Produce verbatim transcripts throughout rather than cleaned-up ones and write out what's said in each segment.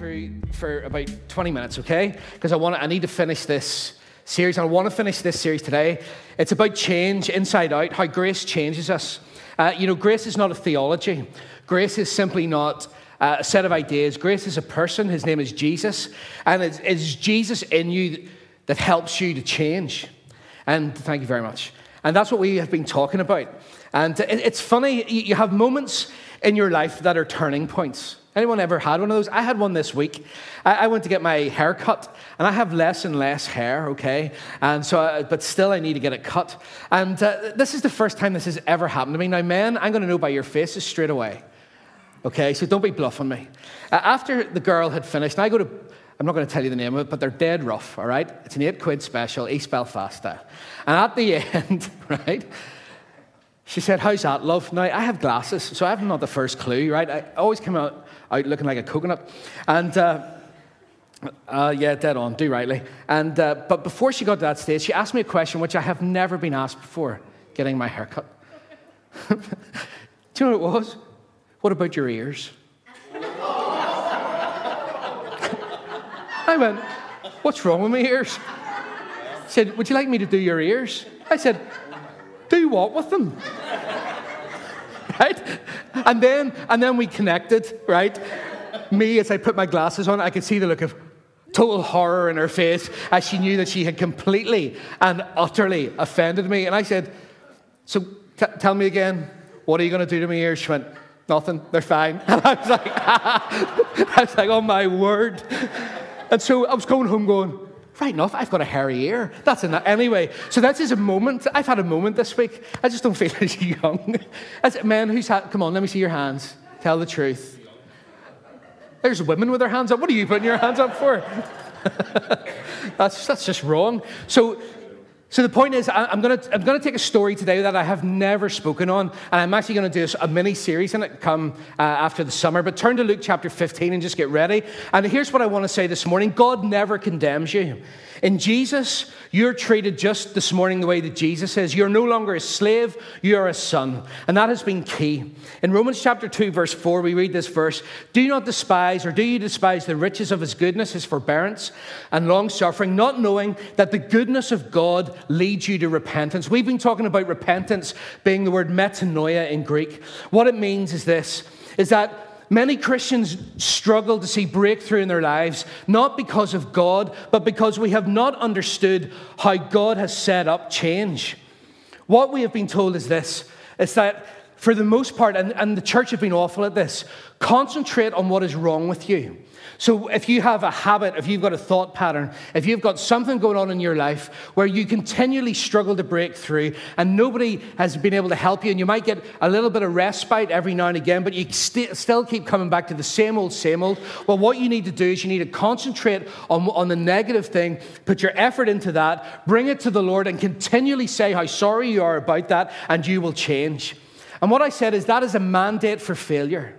through for about twenty minutes, okay? Because I want I need to finish this series. I want to finish this series today. It's about change, inside out, how grace changes us. Uh, you know, grace is not a theology. Grace is simply not uh, a set of ideas. Grace is a person. His name is Jesus. And it's, it's Jesus in you that helps you to change. And thank you very much. And that's what we have been talking about. And it, it's funny, you have moments in your life that are turning points. Anyone ever had one of those? I had one this week. I, I went to get my hair cut, and I have less and less hair, okay? And so, I, but still I need to get it cut. And uh, this is the first time this has ever happened to me. Now, men, I'm going to know by your faces straight away, okay? So don't be bluffing me. Uh, after the girl had finished, and I go to, I'm not going to tell you the name of it, but they're dead rough, all right? It's an eight quid special, East Belfast style. And at the end, right, she said, "How's that, love?" Now, I have glasses, so I have not the first clue, right? I always come out, out looking like a coconut. And, uh, uh, yeah, dead on, do rightly. And uh, but before she got to that stage, she asked me a question which I have never been asked before, getting my hair cut. Do you know what it was? "What about your ears?" I went, "What's wrong with my ears?" She said, "Would you like me to do your ears?" I said, "Do what with them?" Right? And then, and then we connected, right? Me, as I put my glasses on, I could see the look of total horror in her face as she knew that she had completely and utterly offended me. And I said, "So t- tell me again, what are you going to do to my ears?" She went, "Nothing, they're fine." And I was like, I was like, oh my word. And so I was going home going, right enough, I've got a hairy ear. That's enough. Anyway, so that's just a moment. I've had a moment this week. I just don't feel as young. As men, who's had, come on, let me see your hands. Tell the truth. There's women with their hands up. What are you putting your hands up for? that's that's just wrong. So, so the point is, I, I'm going to I'm going to take a story today that I have never spoken on, and I'm actually going to do a mini series in it come uh, after the summer. But turn to Luke chapter fifteen and just get ready. And here's what I want to say this morning: God never condemns you. In Jesus, you're treated just this morning the way that Jesus is. You're no longer a slave, you're a son. And that has been key. In Romans chapter two, verse four, we read this verse: "Do not despise, or do you despise the riches of his goodness, his forbearance and long-suffering, not knowing that the goodness of God leads you to repentance." We've been talking about repentance being the word metanoia in Greek. What it means is this, is that many Christians struggle to see breakthrough in their lives, not because of God, but because we have not understood how God has set up change. What we have been told is this, is that for the most part, and, and the church have been awful at this, concentrate on what is wrong with you. So if you have a habit, if you've got a thought pattern, if you've got something going on in your life where you continually struggle to break through and nobody has been able to help you, and you might get a little bit of respite every now and again, but you st- still keep coming back to the same old, same old, well, what you need to do is you need to concentrate on, on the negative thing, put your effort into that, bring it to the Lord, and continually say how sorry you are about that, and you will change. And what I said is that is a mandate for failure.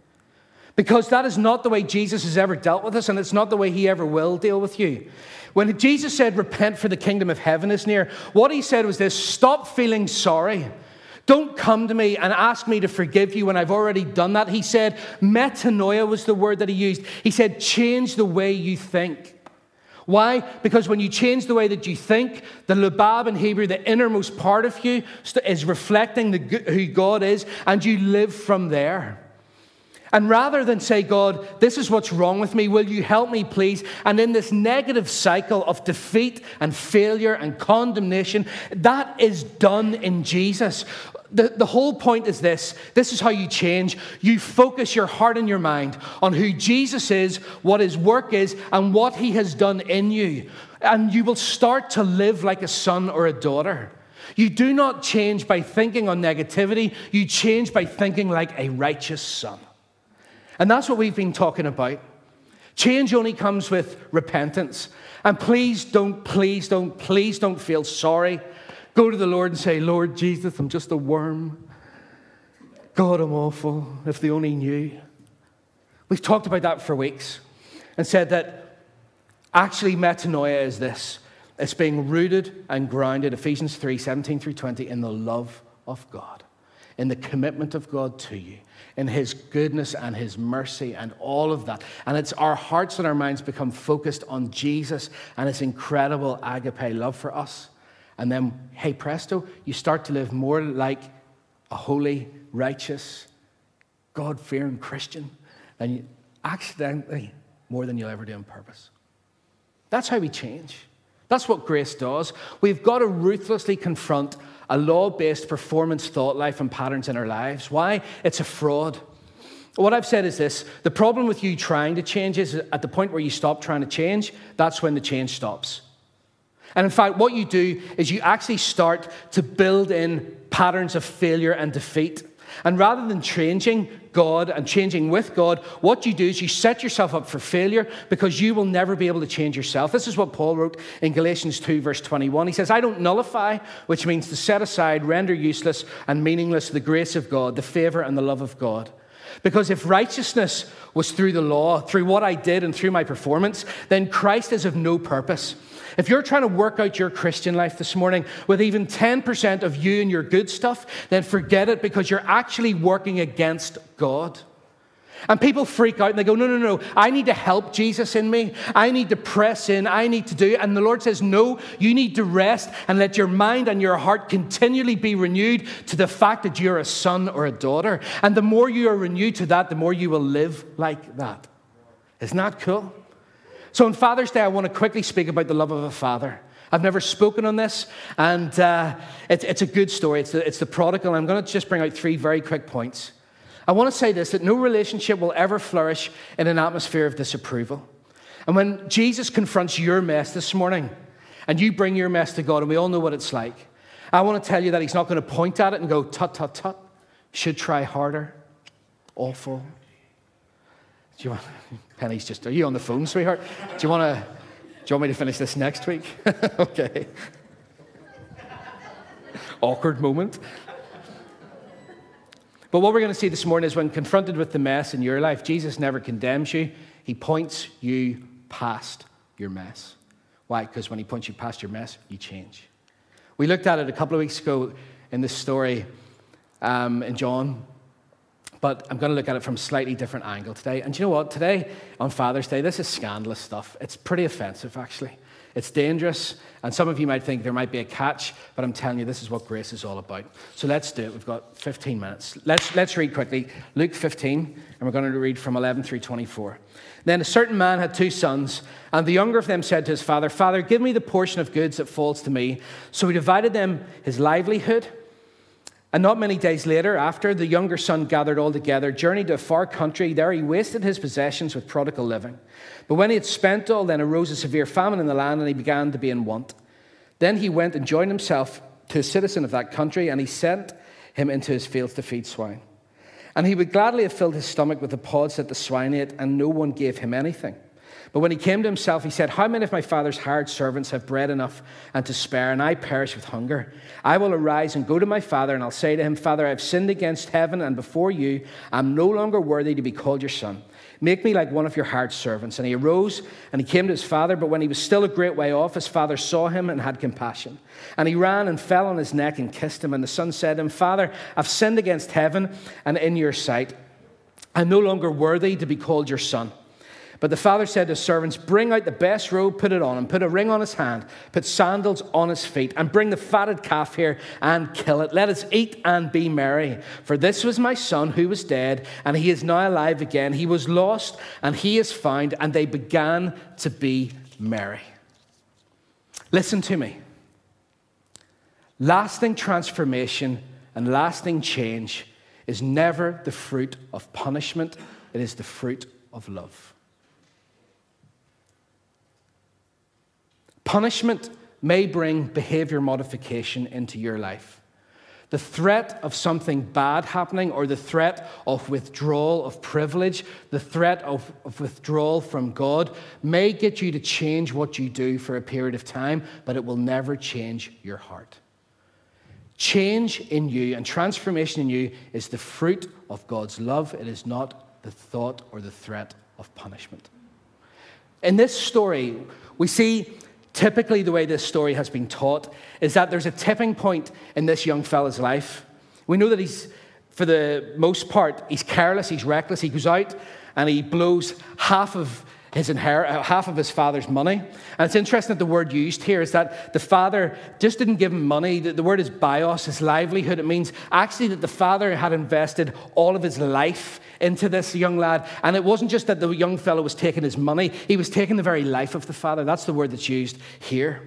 Because that is not the way Jesus has ever dealt with us, and it's not the way he ever will deal with you. When Jesus said, "Repent, for the kingdom of heaven is near," what he said was this: stop feeling sorry. Don't come to me and ask me to forgive you when I've already done that. He said, metanoia was the word that he used. He said, change the way you think. Why? Because when you change the way that you think, the Lubab in Hebrew, the innermost part of you, is reflecting the, who God is, and you live from there. And rather than say, "God, this is what's wrong with me, will you help me, please?" And in this negative cycle of defeat and failure and condemnation, that is done in Jesus. The, the whole point is this. This is how you change. You focus your heart and your mind on who Jesus is, what his work is, and what he has done in you. And you will start to live like a son or a daughter. You do not change by thinking on negativity. You change by thinking like a righteous son. And that's what we've been talking about. Change only comes with repentance. And please don't, please don't, please don't feel sorry. Go to the Lord and say, "Lord Jesus, I'm just a worm. God, I'm awful. If they only knew." We've talked about that for weeks and said that actually metanoia is this. It's being rooted and grounded, Ephesians three, seventeen through twenty, in the love of God. in the commitment of God to you, in his goodness and his mercy and all of that. And it's our hearts and our minds become focused on Jesus and his incredible agape love for us. And then, hey, presto, you start to live more like a holy, righteous, God-fearing Christian than you accidentally more than you'll ever do on purpose. That's how we change. That's what grace does. We've got to ruthlessly confront a law-based performance thought life and patterns in our lives. Why? It's a fraud. What I've said is this: the problem with you trying to change is at the point where you stop trying to change, that's when the change stops. And in fact, what you do is you actually start to build in patterns of failure and defeat. And rather than changing God and changing with God, what you do is you set yourself up for failure because you will never be able to change yourself. This is what Paul wrote in Galatians two, verse twenty-one. He says, I don't nullify, which means to set aside, render useless and meaningless the grace of God, the favor and the love of God. Because if righteousness was through the law, through what I did and through my performance, then Christ is of no purpose. If you're trying to work out your Christian life this morning with even ten percent of you and your good stuff, then forget it, because you're actually working against God. And people freak out and they go, no, no, no, I need to help Jesus in me. I need to press in. I need to do. And the Lord says, no, you need to rest and let your mind and your heart continually be renewed to the fact that you're a son or a daughter. And the more you are renewed to that, the more you will live like that. Isn't that cool? So on Father's Day, I want to quickly speak about the love of a father. I've never spoken on this, and uh, it, it's a good story. It's the, it's the prodigal. I'm going to just bring out three very quick points. I want to say this, that no relationship will ever flourish in an atmosphere of disapproval. And when Jesus confronts your mess this morning, and you bring your mess to God, and we all know what it's like, I want to tell you that he's not going to point at it and go, tut, tut, tut, should try harder, awful. Do you want... Penny's just, are you on the phone, sweetheart? Do you want to, do you want me to finish this next week? Okay. Awkward moment. But what we're going to see this morning is when confronted with the mess in your life, Jesus never condemns you. He points you past your mess. Why? Because when he points you past your mess, you change. We looked at it a couple of weeks ago in this story um, in John. But I'm going to look at it from a slightly different angle today. And you know what? Today, on Father's Day, this is scandalous stuff. It's pretty offensive, actually. It's dangerous. And some of you might think there might be a catch, but I'm telling you, this is what grace is all about. So let's do it. We've got fifteen minutes. Let's, let's read quickly. Luke fifteen, and we're going to read from eleven through twenty-four. Then a certain man had two sons, and the younger of them said to his father, Father, give me the portion of goods that falls to me. So he divided them his livelihood. And not many days later, after, the younger son gathered all together, journeyed to a far country. There he wasted his possessions with prodigal living. But when he had spent all, then arose a severe famine in the land, and he began to be in want. Then he went and joined himself to a citizen of that country, and he sent him into his fields to feed swine. And he would gladly have filled his stomach with the pods that the swine ate, and no one gave him anything. But when he came to himself, he said, how many of my father's hired servants have bread enough and to spare, and I perish with hunger? I will arise and go to my father, and I'll say to him, Father, I have sinned against heaven and before you. I'm no longer worthy to be called your son. Make me like one of your hired servants. And he arose and he came to his father, but when he was still a great way off, his father saw him and had compassion. And he ran and fell on his neck and kissed him. And the son said to him, Father, I've sinned against heaven and in your sight. I'm no longer worthy to be called your son. But the father said to his servants, bring out the best robe, put it on him, put a ring on his hand, put sandals on his feet, and bring the fatted calf here and kill it. Let us eat and be merry. For this was my son who was dead, and he is now alive again. He was lost, and he is found, and they began to be merry. Listen to me. Lasting transformation and lasting change is never the fruit of punishment. It is the fruit of love. Punishment may bring behavior modification into your life. The threat of something bad happening, or the threat of withdrawal of privilege, the threat of, of withdrawal from God, may get you to change what you do for a period of time, but it will never change your heart. Change in you and transformation in you is the fruit of God's love. It is not the thought or the threat of punishment. In this story, we see typically the way this story has been taught is that there's a tipping point in this young fella's life. We know that he's for the most part, he's careless, he's reckless. He goes out and he blows half of his inherit, half of his father's money. And it's interesting that the word used here is that the father just didn't give him money. The, the word is bios, his livelihood. It means actually that the father had invested all of his life into this young lad. And it wasn't just that the young fellow was taking his money, he was taking the very life of the father. That's the word that's used here.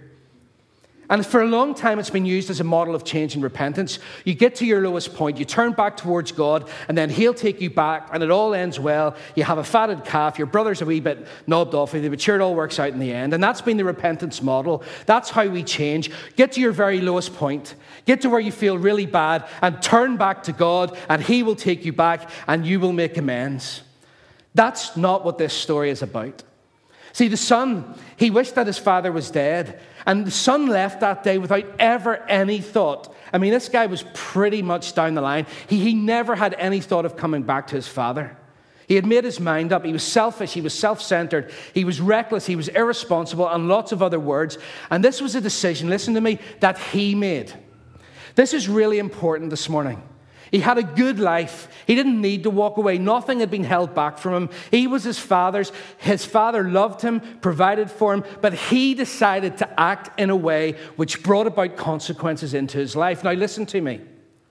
And for a long time, it's been used as a model of change and repentance. You get to your lowest point, you turn back towards God, and then he'll take you back, and it all ends well. You have a fatted calf, your brother's a wee bit knobbed off with you, but sure, it all works out in the end. And that's been the repentance model. That's how we change. Get to your very lowest point, get to where you feel really bad, and turn back to God, and he will take you back, and you will make amends. That's not what this story is about. See, the son, he wished that his father was dead. And the son left that day without ever any thought. I mean, this guy was pretty much down the line. He, he never had any thought of coming back to his father. He had made his mind up. He was selfish. He was self-centered. He was reckless. He was irresponsible, and lots of other words. And this was a decision, listen to me, that he made. This is really important this morning. He had a good life. He didn't need to walk away. Nothing had been held back from him. He was his father's. His father loved him, provided for him, but he decided to act in a way which brought about consequences into his life. Now listen to me.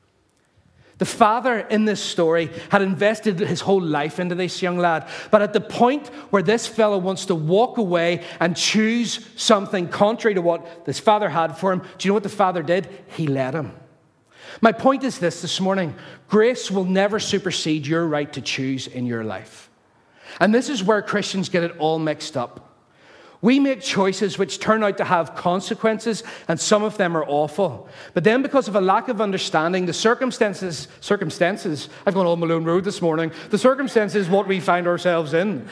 The father in this story had invested his whole life into this young lad, but at the point where this fellow wants to walk away and choose something contrary to what this father had for him, do you know what the father did? He let him. My point is this this morning. Grace will never supersede your right to choose in your life. And this is where Christians get it all mixed up. We make choices which turn out to have consequences, and some of them are awful. But then because of a lack of understanding, the circumstances, circumstances, I've gone all Malone Road this morning, the circumstances what we find ourselves in.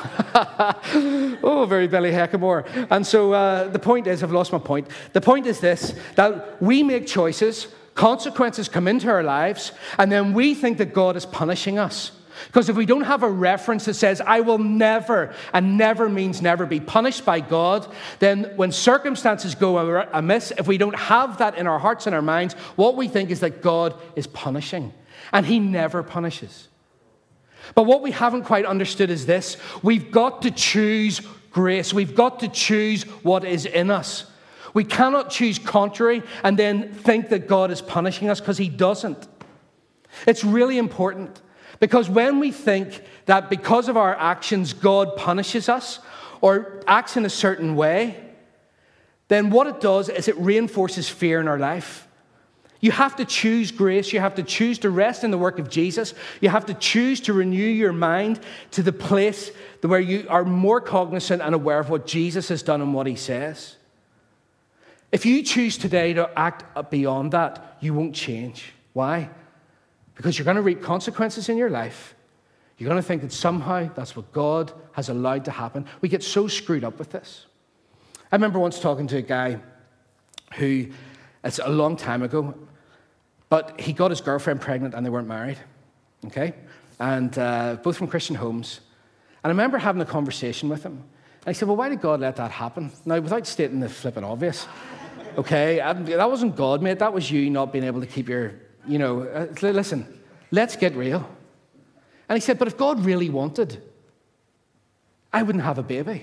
Oh, very belly heckamore. And so uh, the point is, I've lost my point. The point is this, that we make choices, consequences come into our lives, and then we think that God is punishing us. Because if we don't have a reference that says, I will never, and never means never, be punished by God, then when circumstances go amiss, if we don't have that in our hearts and our minds, what we think is that God is punishing. And he never punishes. But what we haven't quite understood is this. We've got to choose grace. We've got to choose what is in us. We cannot choose contrary and then think that God is punishing us, because he doesn't. It's really important, because when we think that because of our actions God punishes us or acts in a certain way, then what it does is it reinforces fear in our life. You have to choose grace. You have to choose to rest in the work of Jesus. You have to choose to renew your mind to the place where you are more cognizant and aware of what Jesus has done and what he says. If you choose today to act beyond that, you won't change. Why? Because you're going to reap consequences in your life. You're going to think that somehow that's what God has allowed to happen. We get so screwed up with this. I remember once talking to a guy who, it's a long time ago, but he got his girlfriend pregnant and they weren't married. Okay? And uh, both from Christian homes. And I remember having a conversation with him. And I said, well, why did God let that happen? Now, without stating the flipping obvious, okay, that wasn't God, mate. That was you not being able to keep your, you know, uh, listen, let's get real. And he said, but if God really wanted, I wouldn't have a baby.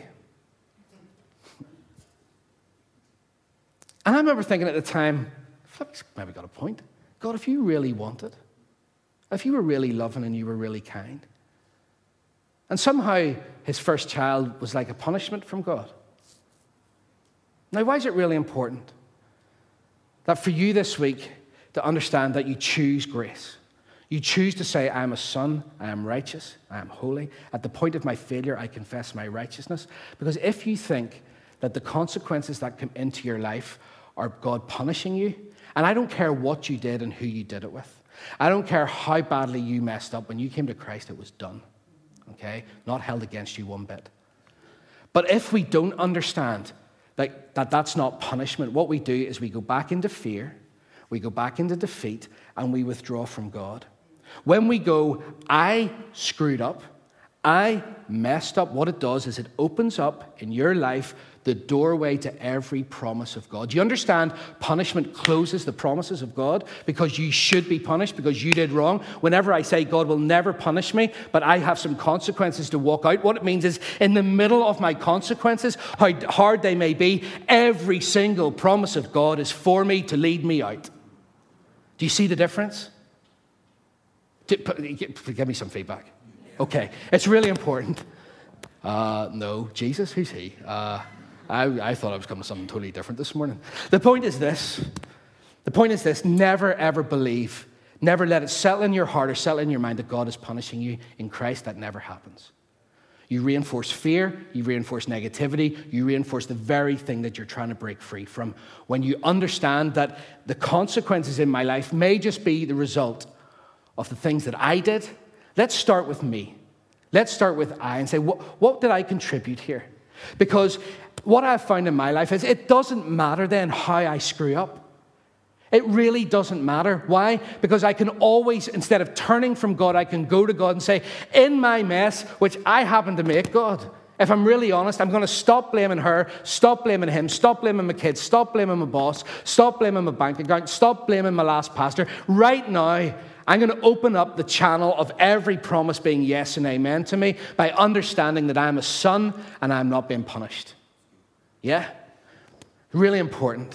And I remember thinking at the time, Flip's maybe got a point. God, if you really wanted, if you were really loving and you were really kind, and somehow his first child was like a punishment from God. Now, why is it really important that for you this week to understand that you choose grace? You choose to say, I am a son, I am righteous, I am holy. At the point of my failure, I confess my righteousness. Because if you think that the consequences that come into your life are God punishing you, and I don't care what you did and who you did it with. I don't care how badly you messed up. When you came to Christ, it was done. Okay? Not held against you one bit. But if we don't understand that, that that's not punishment, what we do is we go back into fear, we go back into defeat, and we withdraw from God. When we go, I screwed up, I messed up, what it does is it opens up in your life the doorway to every promise of God. Do you understand? Punishment closes the promises of God because you should be punished because you did wrong. Whenever I say God will never punish me, but I have some consequences to walk out, what it means is in the middle of my consequences, how hard they may be, every single promise of God is for me to lead me out. Do you see the difference? Give me some feedback. Okay, it's really important. Uh, no, Jesus, who's he? Uh, I, I thought I was coming to something totally different this morning. The point is this. The point is this. Never, ever believe. Never let it settle in your heart or settle in your mind that God is punishing you in Christ. That never happens. You reinforce fear. You reinforce negativity. You reinforce the very thing that you're trying to break free from. When you understand that the consequences in my life may just be the result of the things that I did. Let's start with me. Let's start with I and say, what, what did I contribute here? Because what I've found in my life is it doesn't matter then how I screw up. It really doesn't matter. Why? Because I can always, instead of turning from God, I can go to God and say, in my mess, which I happen to make, God, if I'm really honest, I'm going to stop blaming her, stop blaming him, stop blaming my kids, stop blaming my boss, stop blaming my bank account, stop blaming my last pastor. Right now, I'm going to open up the channel of every promise being yes and amen to me by understanding that I'm a son and I'm not being punished. Yeah? Really important.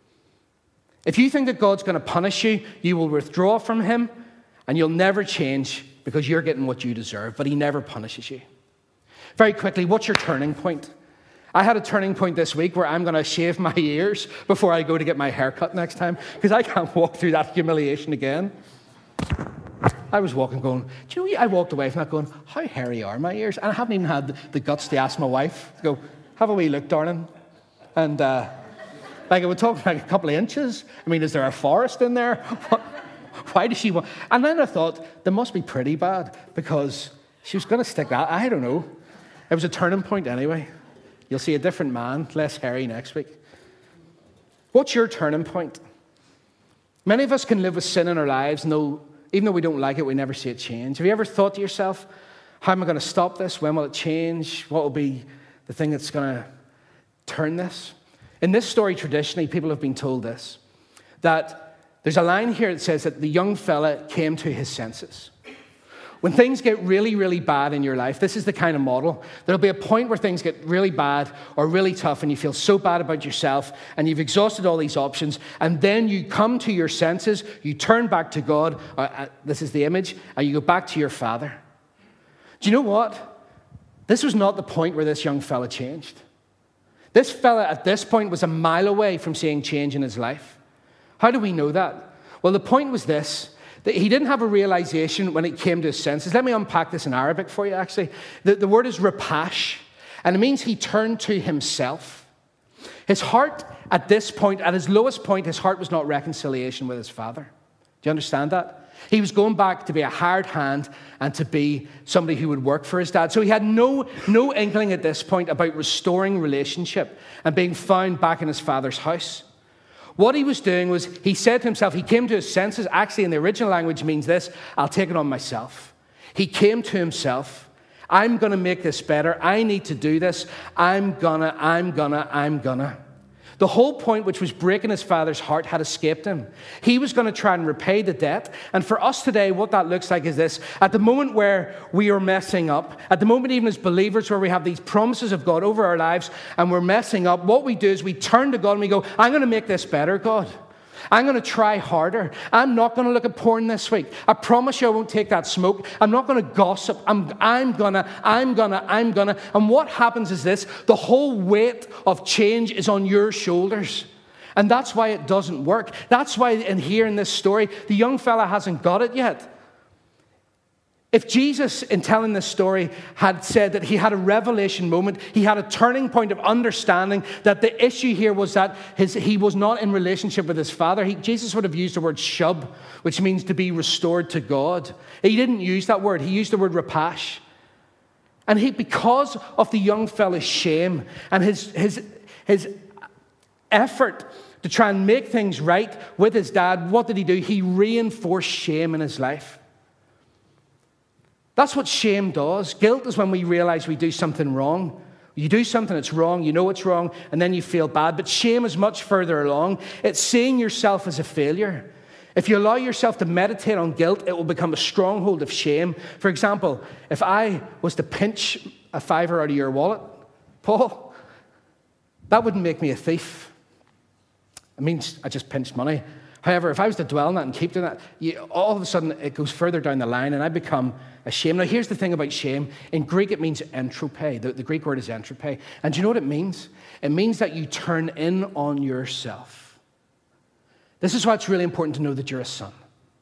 If you think that God's going to punish you, you will withdraw from him and you'll never change because you're getting what you deserve, but he never punishes you. Very quickly, what's your turning point? I had a turning point this week where I'm going to shave my ears before I go to get my hair cut next time because I can't walk through that humiliation again. I was walking going, do you know, I walked away from that going, how hairy are my ears? And I haven't even had the, the guts to ask my wife, to go, have a wee look, darling. And uh, like I would talk like a couple of inches. I mean, is there a forest in there? Why does she want? And then I thought, they must be pretty bad because she was going to stick that. I don't know. It was a turning point anyway. You'll see a different man, less hairy next week. What's your turning point? Many of us can live with sin in our lives, and though, even though we don't like it, we never see it change. Have you ever thought to yourself, how am I going to stop this? When will it change? What will be the thing that's going to turn this? In this story, traditionally, people have been told this, that there's a line here that says that the young fella came to his senses. When things get really, really bad in your life, this is the kind of model. There'll be a point where things get really bad or really tough and you feel so bad about yourself and you've exhausted all these options and then you come to your senses, you turn back to God, uh, uh, this is the image, and you go back to your father. Do you know what? This was not the point where this young fella changed. This fella at this point was a mile away from seeing change in his life. How do we know that? Well, the point was this. That he didn't have a realization when it came to his senses. Let me unpack this in Arabic for you, actually. The, the word is rapash, and it means he turned to himself. His heart, at this point, at his lowest point, his heart was not reconciliation with his father. Do you understand that? He was going back to be a hired hand and to be somebody who would work for his dad. So he had no, no inkling at this point about restoring relationship and being found back in his father's house. What he was doing was, he said to himself, he came to his senses. Actually, in the original language means this, I'll take it on myself. He came to himself. I'm going to make this better. I need to do this. I'm gonna, I'm gonna, I'm gonna. The whole point, which was breaking his father's heart, had escaped him. He was going to try and repay the debt. And for us today, what that looks like is this. At the moment where we are messing up, at the moment even as believers where we have these promises of God over our lives and we're messing up, what we do is we turn to God and we go, I'm going to make this better, God. I'm going to try harder. I'm not going to look at porn this week. I promise you I won't take that smoke. I'm not going to gossip. I'm, I'm going to, I'm going to, I'm going to. And what happens is this, the whole weight of change is on your shoulders. And that's why it doesn't work. That's why in here in this story, the young fella hasn't got it yet. If Jesus, in telling this story, had said that he had a revelation moment, he had a turning point of understanding that the issue here was that his, he was not in relationship with his father, he, Jesus would have used the word shub, which means to be restored to God. He didn't use that word. He used the word rapash. And he, because of the young fella's shame and his, his, his effort to try and make things right with his dad, what did he do? He reinforced shame in his life. That's what shame does. Guilt is when we realize we do something wrong. You do something that's wrong, you know it's wrong, and then you feel bad. But shame is much further along. It's seeing yourself as a failure. If you allow yourself to meditate on guilt, it will become a stronghold of shame. For example, if I was to pinch a fiver out of your wallet, Paul, that wouldn't make me a thief. It means I just pinched money. However, if I was to dwell on that and keep doing that, you, all of a sudden it goes further down the line and I become ashamed. Now, here's the thing about shame. In Greek, it means entropy. The, the Greek word is entropy. And do you know what it means? It means that you turn in on yourself. This is why it's really important to know that you're a son.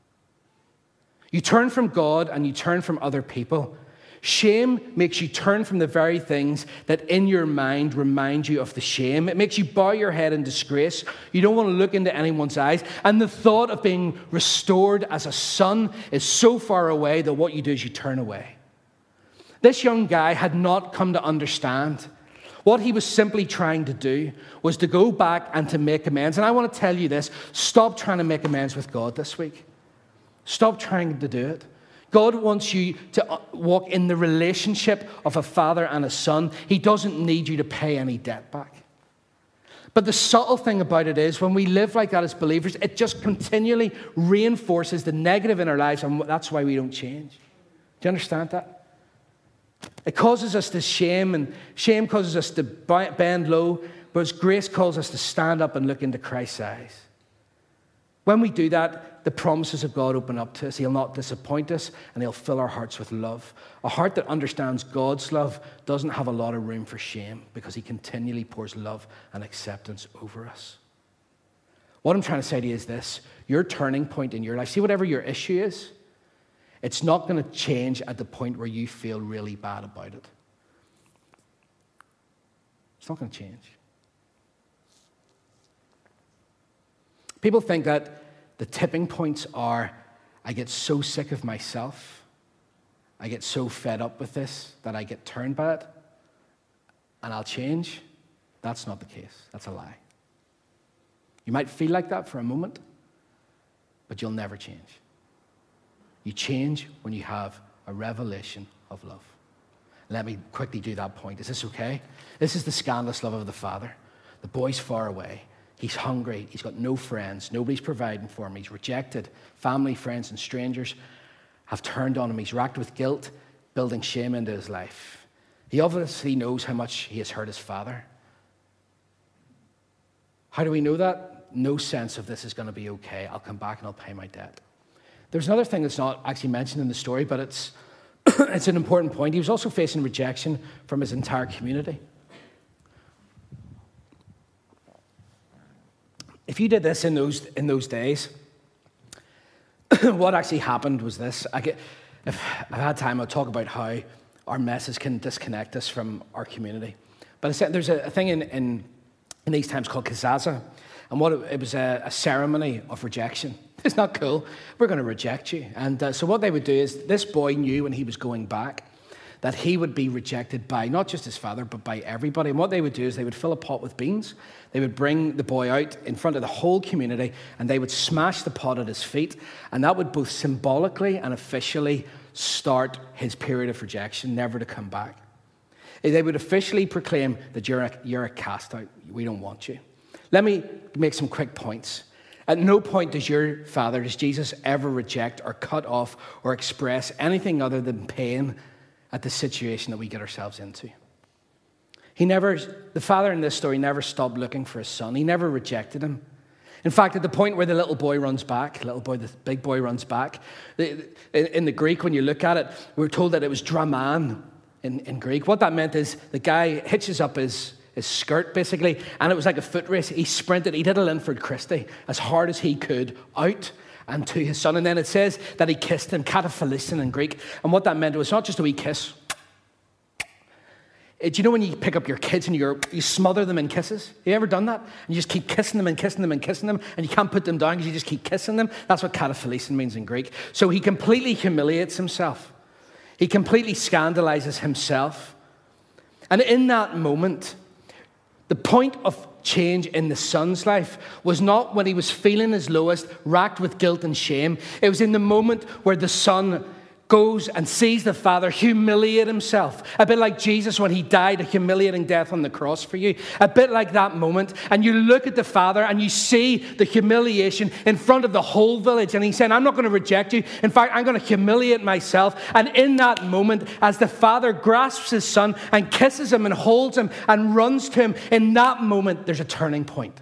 You turn from God and you turn from other people. Shame makes you turn from the very things that in your mind remind you of the shame. It makes you bow your head in disgrace. You don't want to look into anyone's eyes. And the thought of being restored as a son is so far away that what you do is you turn away. This young guy had not come to understand. What he was simply trying to do was to go back and to make amends. And I want to tell you this, stop trying to make amends with God this week. Stop trying to do it. God wants you to walk in the relationship of a father and a son. He doesn't need you to pay any debt back. But the subtle thing about it is when we live like that as believers, it just continually reinforces the negative in our lives, and that's why we don't change. Do you understand that? It causes us to shame, and shame causes us to bend low, but grace calls us to stand up and look into Christ's eyes. When we do that, the promises of God open up to us. He'll not disappoint us, and he'll fill our hearts with love. A heart that understands God's love doesn't have a lot of room for shame because he continually pours love and acceptance over us. What I'm trying to say to you is this. Your turning point in your life, see whatever your issue is, it's not going to change at the point where you feel really bad about it. It's not going to change. People think that the tipping points are, I get so sick of myself, I get so fed up with this that I get turned by it, and I'll change. That's not the case. That's a lie. You might feel like that for a moment, but you'll never change. You change when you have a revelation of love. Let me quickly do that point. Is this okay? This is the scandalous love of the Father. The boy's far away. He's hungry. He's got no friends. Nobody's providing for him. He's rejected. Family, friends, and strangers have turned on him. He's racked with guilt, building shame into his life. He obviously knows how much he has hurt his father. How do we know that? No sense of this is going to be okay. I'll come back and I'll pay my debt. There's another thing that's not actually mentioned in the story, but it's, it's an important point. He was also facing rejection from his entire community. If you did this in those in those days, what actually happened was this. I get, if I had time, I'll talk about how our messes can disconnect us from our community. But there's a thing in, in, in these times called kazaza, and what it, it was a, a ceremony of rejection. It's not cool. We're going to reject you. And uh, so what they would do is this boy knew when he was going back that he would be rejected by not just his father, but by everybody. And what they would do is they would fill a pot with beans. They would bring the boy out in front of the whole community, and they would smash the pot at his feet. And that would both symbolically and officially start his period of rejection, never to come back. They would officially proclaim that you're a, you're a cast out. We don't want you. Let me make some quick points. At no point does your father, does Jesus, ever reject or cut off or express anything other than pain at the situation that we get ourselves into. He never, the father in this story never stopped looking for his son. He never rejected him. In fact, at the point where the little boy runs back, little boy, the big boy runs back, in the Greek, when you look at it, we're told that it was draman in, in Greek. What that meant is the guy hitches up his, his skirt, basically, and it was like a foot race. He sprinted, he did a Linford Christie as hard as he could out and to his son. And then it says that he kissed him, kataphilisin in Greek. And what that meant was not just a wee kiss. Do you know when you pick up your kids and you you smother them in kisses? Have you ever done that? And you just keep kissing them and kissing them and kissing them, and you can't put them down because you just keep kissing them? That's what kataphilisin means in Greek. So he completely humiliates himself. He completely scandalizes himself. And in that moment, the point of change in the son's life was not when he was feeling his lowest, racked with guilt and shame. It was in the moment where the son goes and sees the Father humiliate himself. A bit like Jesus when he died a humiliating death on the cross for you. A bit like that moment. And you look at the Father and you see the humiliation in front of the whole village. And he's saying, I'm not going to reject you. In fact, I'm going to humiliate myself. And in that moment, as the Father grasps his Son and kisses him and holds him and runs to him, in that moment, there's a turning point.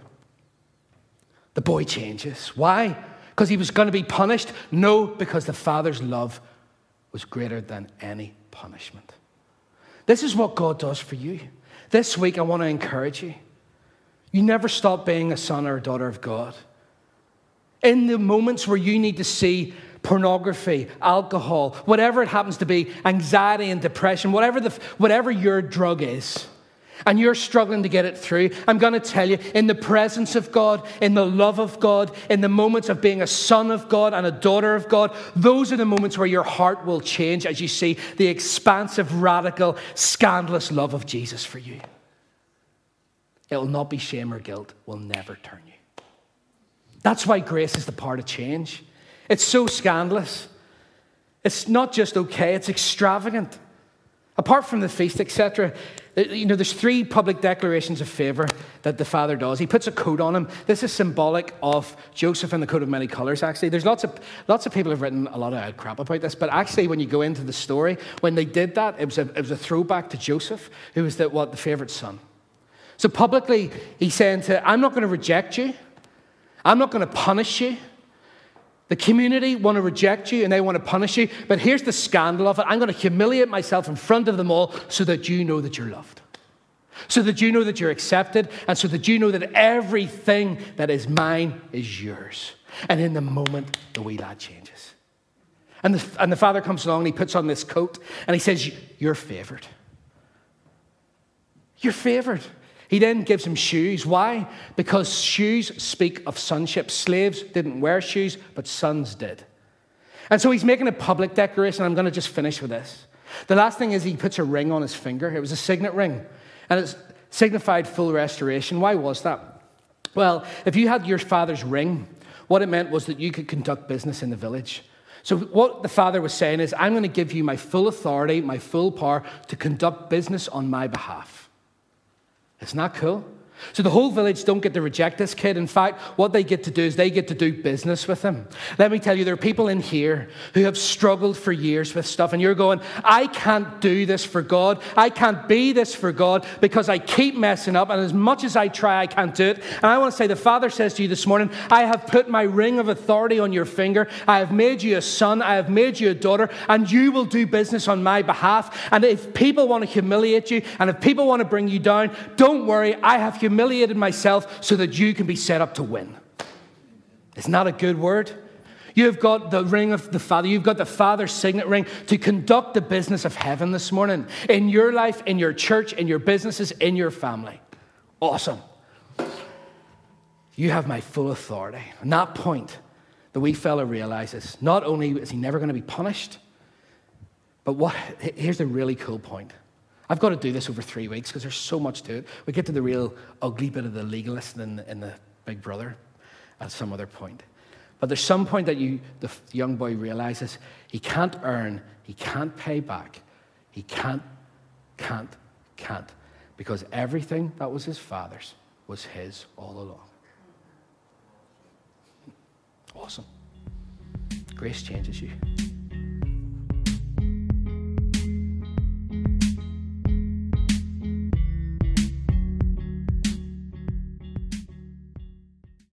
The boy changes. Why? Because he was going to be punished? No, because the Father's love was greater than any punishment. This is what God does for you. This week, I want to encourage you. You never stop being a son or a daughter of God. In the moments where you need to see pornography, alcohol, whatever it happens to be, anxiety and depression, whatever the whatever your drug is, and you're struggling to get it through, I'm going to tell you, in the presence of God, in the love of God, in the moments of being a son of God and a daughter of God, those are the moments where your heart will change as you see the expansive, radical, scandalous love of Jesus for you. It will not be shame or guilt. Will never turn you. That's why grace is the part of change. It's so scandalous. It's not just okay, it's extravagant. Apart from the feast, et cetera, you know, there's three public declarations of favor that the Father does. He puts a coat on him. This is symbolic of Joseph and the coat of many colors, actually. There's lots of lots of people have written a lot of crap about this, but actually when you go into the story, when they did that, it was a, it was a throwback to Joseph, who was the, what, the favorite son. So publicly, he's saying to, I'm not going to reject you. I'm not going to punish you. The community want to reject you and they want to punish you. But here's the scandal of it. I'm going to humiliate myself in front of them all so that you know that you're loved. So that you know that you're accepted. And so that you know that everything that is mine is yours. And in the moment, the wee lad changes. And the, and the Father comes along and he puts on this coat and he says, you're favored. You're favored. He then gives him shoes. Why? Because shoes speak of sonship. Slaves didn't wear shoes, but sons did. And so he's making a public declaration. I'm going to just finish with this. The last thing is he puts a ring on his finger. It was a signet ring. And it signified full restoration. Why was that? Well, if you had your father's ring, what it meant was that you could conduct business in the village. So what the Father was saying is, I'm going to give you my full authority, my full power to conduct business on my behalf. Isn't that cool? So the whole village don't get to reject this kid. In fact, what they get to do is they get to do business with him. Let me tell you, there are people in here who have struggled for years with stuff, and you're going, I can't do this for God. I can't be this for God because I keep messing up, and as much as I try, I can't do it. And I want to say, the Father says to you this morning, I have put my ring of authority on your finger. I have made you a son. I have made you a daughter, and you will do business on my behalf. And if people want to humiliate you, and if people want to bring you down, don't worry, I have humiliated myself so that you can be set up to win. Isn't that a good word? You've got the ring of the Father. You've got the Father's signet ring to conduct the business of heaven this morning. In your life, in your church, in your businesses, in your family. Awesome. You have my full authority. And that point, the wee fella realizes, not only is he never going to be punished, but what? Here's the really cool point. I've got to do this over three weeks because there's so much to it. We get to the real ugly bit of the legalist in the, in the Big Brother at some other point. But there's some point that you, the young boy realizes he can't earn, he can't pay back, he can't, can't, can't, because everything that was his father's was his all along. Awesome. Grace changes you.